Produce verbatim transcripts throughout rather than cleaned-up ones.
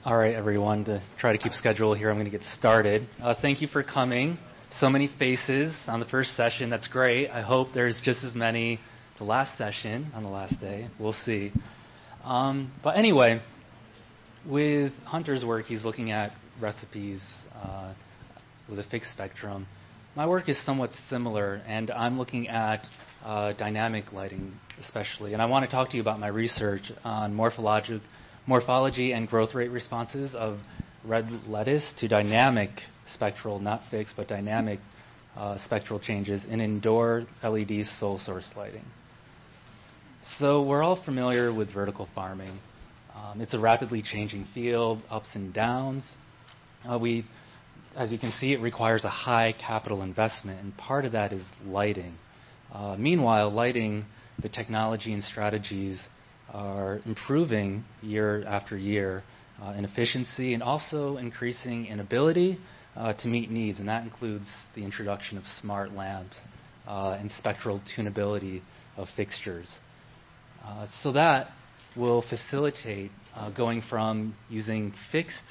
All right, everyone, to try to keep schedule here, I'm going to get started. Uh, thank you for coming. So many faces on the first session. That's great. I hope there's just as many the last session on the last day. We'll see. Um, but anyway, with Hunter's work, he's looking at recipes uh, with a fixed spectrum. My work is somewhat similar, and I'm looking at uh, dynamic lighting especially. And I want to talk to you about my research on morphologic, morphology and growth rate responses of red lettuce to dynamic spectral, not fixed, but dynamic uh, spectral changes in indoor L E D sole source lighting. So we're all familiar with vertical farming. Um, it's a rapidly changing field, ups and downs. Uh, we, as you can see, it requires a high capital investment, and part of that is lighting. Uh, meanwhile, lighting, the technology and strategies are improving year after year uh, in efficiency and also increasing in ability uh, to meet needs, and that includes the introduction of smart lamps uh, and spectral tunability of fixtures. Uh, so that will facilitate uh, going from using fixed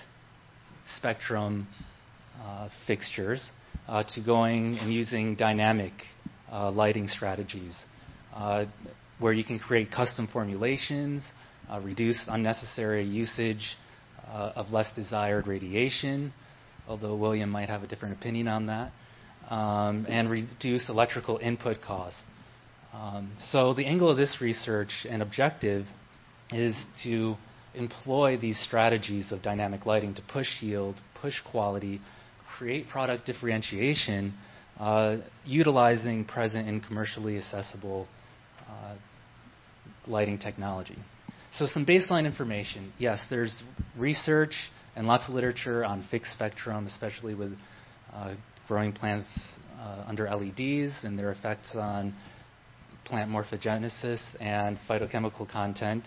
spectrum uh, fixtures uh, to going and using dynamic uh, lighting strategies, uh, where you can create custom formulations, uh, reduce unnecessary usage uh, of less desired radiation, although William might have a different opinion on that, um, and reduce electrical input costs. Um, so the angle of this research and objective is to employ these strategies of dynamic lighting to push yield, push quality, create product differentiation, uh, utilizing present and commercially accessible uh, lighting technology. So some baseline information. Yes, there's research and lots of literature on fixed spectrum, especially with uh, growing plants uh, under L E Ds and their effects on plant morphogenesis and phytochemical content.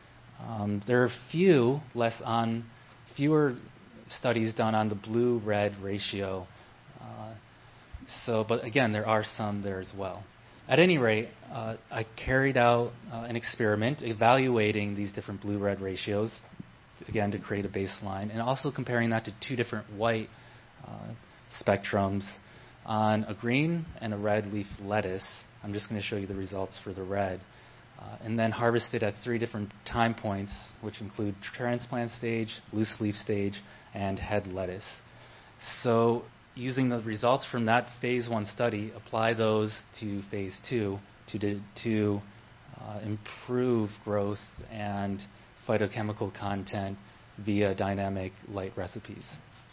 Um, there are few less on fewer studies done on the blue-red ratio. Uh, so, but again, there are some there as well. At any rate, uh, I carried out uh, an experiment evaluating these different blue-red ratios, again to create a baseline, and also comparing that to two different white uh, spectrums on a green and a red leaf lettuce. I'm just going to show you the results for the red. Uh, and then harvested at three different time points, which include transplant stage, loose leaf stage, and head lettuce. So using the results from that phase one study, apply those to phase two to, de- to uh, improve growth and phytochemical content via dynamic light recipes.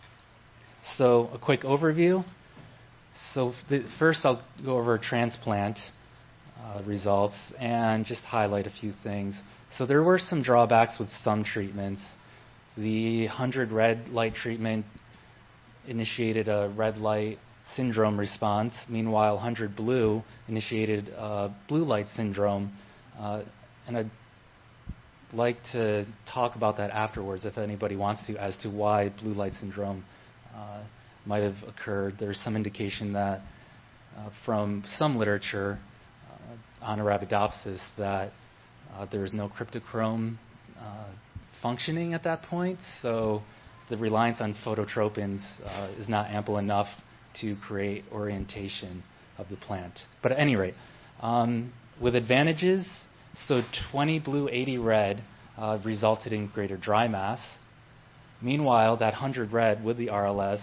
So a quick overview. So the, first I'll go over transplant uh, results and just highlight a few things. So there were some drawbacks with some treatments. The one hundred red light treatment initiated a red light syndrome response. Meanwhile, one hundred blue initiated a blue light syndrome. Uh, and I'd like to talk about that afterwards if anybody wants to, as to why blue light syndrome uh, might have occurred. There's some indication that uh, from some literature uh, on Arabidopsis that uh, there is no cryptochrome uh, functioning at that point, so the reliance on phototropins uh, is not ample enough to create orientation of the plant. But at any rate, um, with advantages, so twenty blue, eighty red uh, resulted in greater dry mass. Meanwhile, that one hundred red with the R L S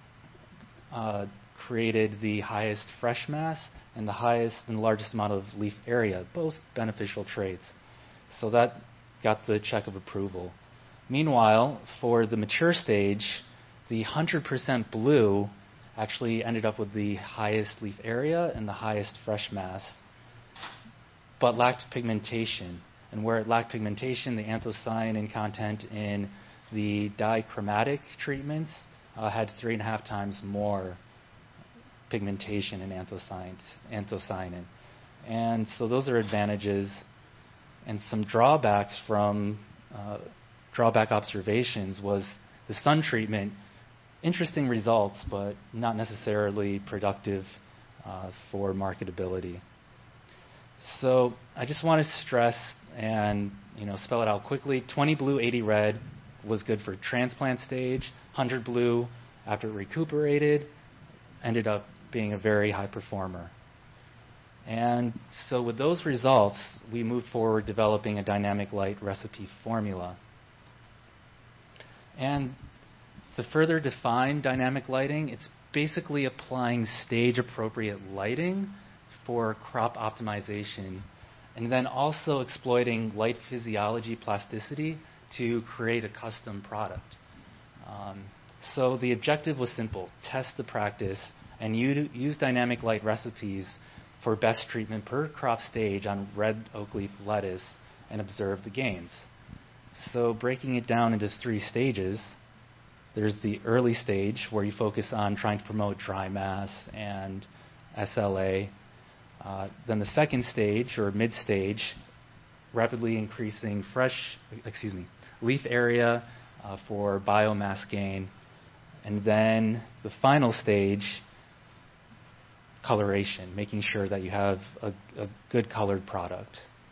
Uh, created the highest fresh mass and the highest and largest amount of leaf area, both beneficial traits. So that got the check of approval. Meanwhile, for the mature stage, the one hundred percent blue actually ended up with the highest leaf area and the highest fresh mass, but lacked pigmentation. And where it lacked pigmentation, the anthocyanin content in the dichromatic treatments Uh, had three and a half times more pigmentation in anthocyanin. And so those are advantages. And some drawbacks from uh, drawback observations was the sun treatment, interesting results, but not necessarily productive uh, for marketability. So I just want to stress and you know spell it out quickly. twenty blue, eighty red was good for transplant stage. one hundred blue, after it recuperated, ended up being a very high performer. And so with those results, we moved forward developing a dynamic light recipe formula. And to further define dynamic lighting, it's basically applying stage-appropriate lighting for crop optimization, and then also exploiting light physiology plasticity to create a custom product. Um, so the objective was simple: test the practice and u- use dynamic light recipes for best treatment per crop stage on red oak leaf lettuce and observe the gains. So breaking it down into three stages, there's the early stage where you focus on trying to promote dry mass and S L A. Uh, then the second stage, or mid-stage, rapidly increasing fresh, excuse me, leaf area uh, for biomass gain. And then the final stage, coloration, making sure that you have a, a good colored product.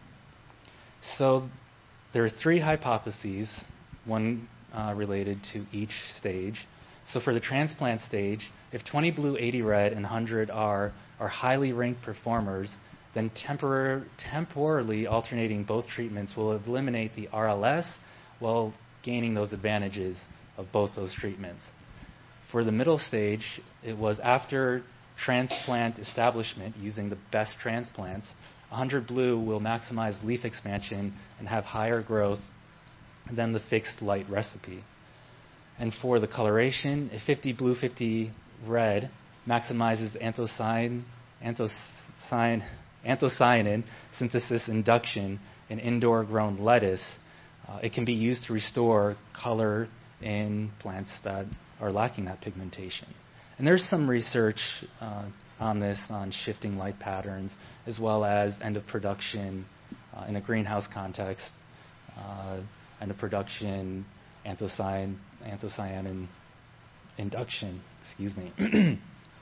So there are three hypotheses, one uh, related to each stage. So for the transplant stage, if twenty blue, eighty red, and one hundred R are highly ranked performers, then tempor- temporarily alternating both treatments will eliminate the R L S while gaining those advantages of both those treatments. For the middle stage, it was after transplant establishment using the best transplants, one hundred blue will maximize leaf expansion and have higher growth than the fixed light recipe. And for the coloration, a fifty blue, fifty red maximizes anthocyanin, anthocyanin, anthocyanin synthesis induction in indoor-grown lettuce. Uh, it can be used to restore color in plants that are lacking that pigmentation. And there's some research uh, on this, on shifting light patterns, as well as end of production uh, in a greenhouse context, uh, end of production anthocyanin, anthocyanin induction. Excuse me.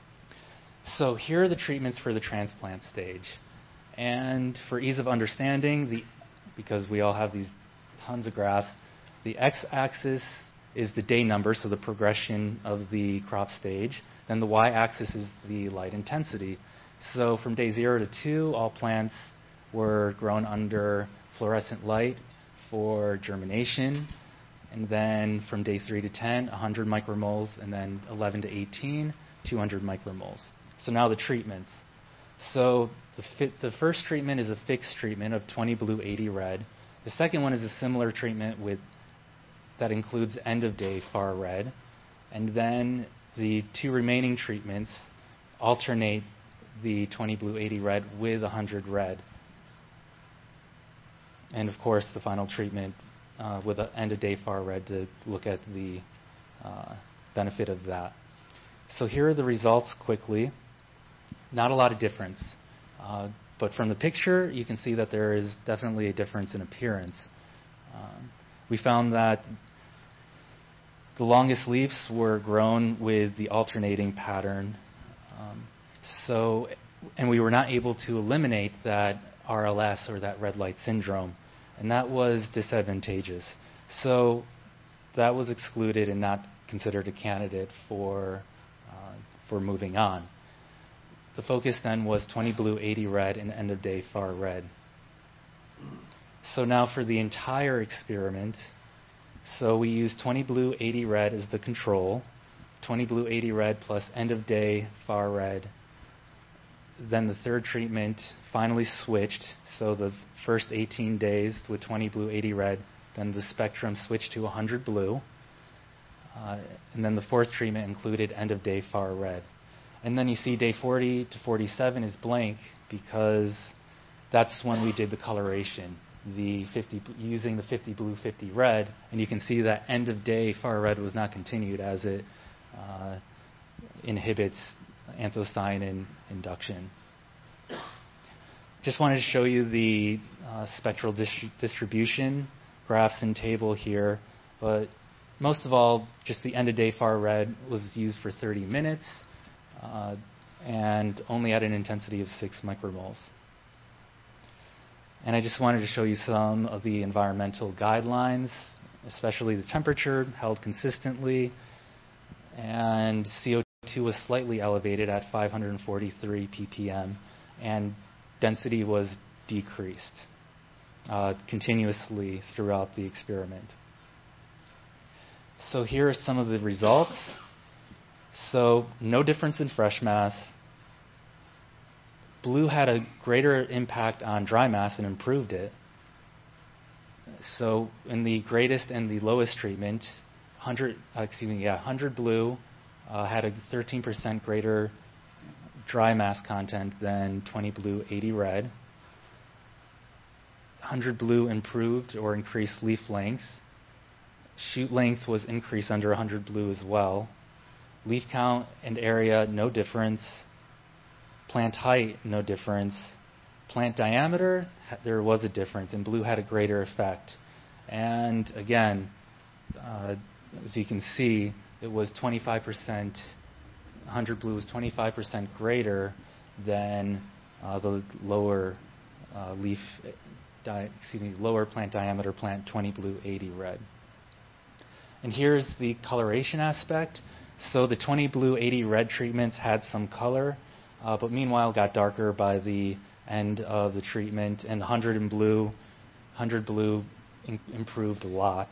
So here are the treatments for the transplant stage. And for ease of understanding, the, because we all have these tons of graphs, the x-axis is the day number, so the progression of the crop stage. Then the y-axis is the light intensity. So from day zero to two, all plants were grown under fluorescent light for germination. And then from day three to ten, one hundred micromoles, and then eleven to eighteen, two hundred micromoles. So now the treatments. So the, fi- the first treatment is a fixed treatment of twenty blue, eighty red. The second one is a similar treatment with that includes end of day far red. And then the two remaining treatments alternate the twenty blue, eighty red with one hundred red. And of course, the final treatment uh, with an end of day far red to look at the uh, benefit of that. So here are the results quickly. Not a lot of difference. Uh, but from the picture, you can see that there is definitely a difference in appearance. Um, we found that the longest leaves were grown with the alternating pattern. Um, so, and we were not able to eliminate that R L S, or that red light syndrome, and that was disadvantageous. So that was excluded and not considered a candidate for uh, for moving on. The focus then was twenty blue, eighty red, and end of day far red. So now for the entire experiment, so we used twenty blue, eighty red as the control, twenty blue, eighty red plus end of day far red. Then the third treatment finally switched, so the first eighteen days with twenty blue, eighty red, then the spectrum switched to one hundred blue. Uh, and then the fourth treatment included end of day far red. And then you see day forty to forty-seven is blank because that's when we did the coloration, the fifty, using the fifty blue, fifty red, and you can see that end of day far red was not continued as it uh, inhibits anthocyanin induction. Just wanted to show you the uh, spectral dis- distribution graphs and table here, but most of all, just the end of day far red was used for thirty minutes. Uh, and only at an intensity of six micromoles. And I just wanted to show you some of the environmental guidelines especially the temperature held consistently, and C O two was slightly elevated at five hundred forty-three p p m, and density was decreased uh, continuously throughout the experiment. So here are some of the results. So no difference in fresh mass. Blue had a greater impact on dry mass and improved it. So in the greatest and the lowest treatment, one hundred, uh, excuse me, yeah, one hundred blue uh, had a thirteen percent greater dry mass content than twenty blue, eighty red. one hundred blue improved or increased leaf length. Shoot length was increased under one hundred blue as well. Leaf count and area, no difference. Plant height, no difference. Plant diameter, there was a difference, and blue had a greater effect. And again, uh, as you can see, it was twenty-five percent, one hundred blue was twenty-five percent greater than uh, the lower uh, leaf, di- excuse me, lower plant diameter plant twenty blue, eighty red. And here's the coloration aspect. So the twenty blue, eighty red treatments had some color, uh, but meanwhile got darker by the end of the treatment, and one hundred in blue, one hundred blue in- improved a lot.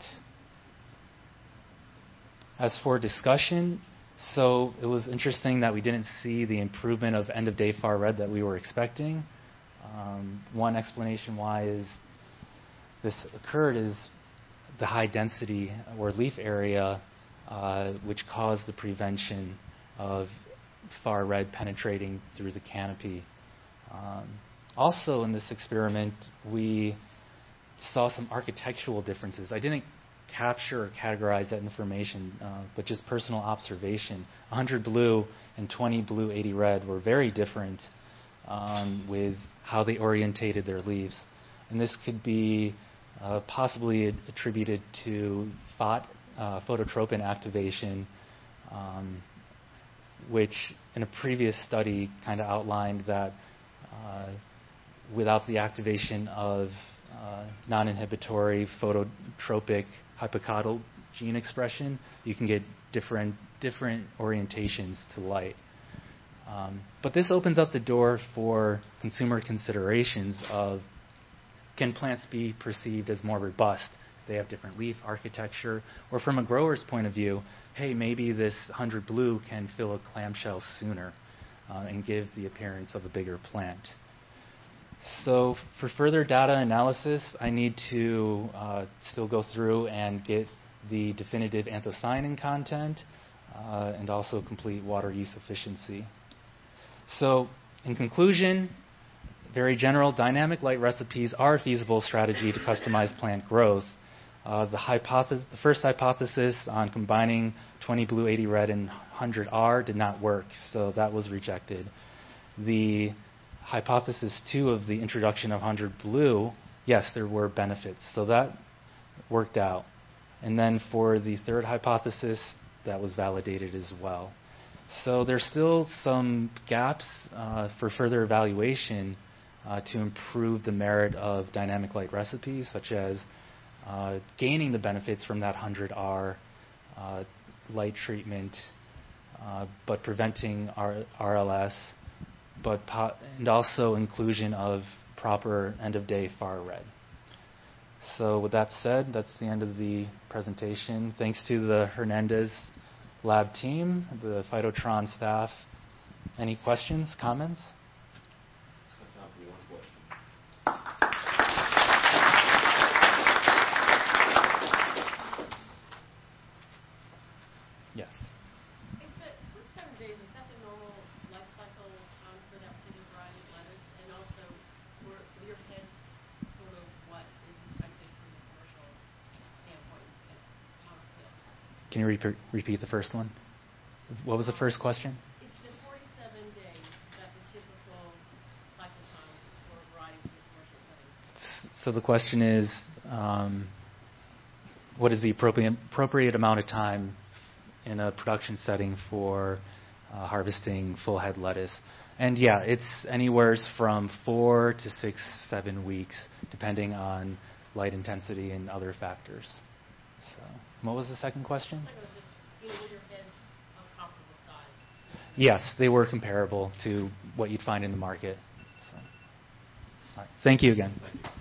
As for discussion, so it was interesting that we didn't see the improvement of end of day far red that we were expecting. Um, one explanation why is this occurred is the high density or leaf area, uh, which caused the prevention of far red penetrating through the canopy. Um, also in this experiment, we saw some architectural differences. I didn't capture or categorize that information, uh, but just personal observation. one hundred blue and twenty blue, eighty red were very different um, with how they orientated their leaves. And this could be uh, possibly attributed to P H O T, uh, phototropin activation, um, which in a previous study kind of outlined that uh, without the activation of uh, non-inhibitory phototropic hypocotyl gene expression, you can get different different orientations to light. Um, but this opens up the door for consumer considerations of, can plants be perceived as more robust? They have different leaf architecture, or from a grower's point of view, hey, maybe this one hundred blue can fill a clamshell sooner uh, and give the appearance of a bigger plant. So for further data analysis, I need to uh, still go through and get the definitive anthocyanin content uh, and also complete water use efficiency. So in conclusion, very general, dynamic light recipes are a feasible strategy to customize plant growth. Uh, the, hypothesis, the first hypothesis on combining twenty blue, eighty red, and one hundred R did not work, so that was rejected. The hypothesis two of the introduction of one hundred blue, yes, there were benefits, so that worked out. And then for the third hypothesis, that was validated as well. So there's still some gaps uh, for further evaluation uh, to improve the merit of dynamic light recipes, such as uh, gaining the benefits from that one hundred R uh, light treatment, uh, but preventing R- RLS, but po- and also inclusion of proper end-of-day far red. So with that said, that's the end of the presentation. Thanks to the Hernandez lab team, the Phytotron staff. Any questions, comments? Yes. Is the forty-seven days, is that the normal life cycle time for that particular variety of lettuce? And also, were your pits sort of what is expected from the commercial standpoint at Thomas Hill? Can you repeat, repeat the first one? What was the first question? Is the forty-seven days, is that the typical cycle time for varieties in the commercial setting? So the question is, um, what is the appropriate, appropriate amount of time in a production setting for uh, harvesting full head lettuce? And yeah, it's anywhere from four to six, seven weeks, depending on light intensity and other factors. So, what was the second question? Second was just, you know, were your heads of comparable size? Yes, they were comparable to what you'd find in the market. So, all right. Thank you again. Thank you.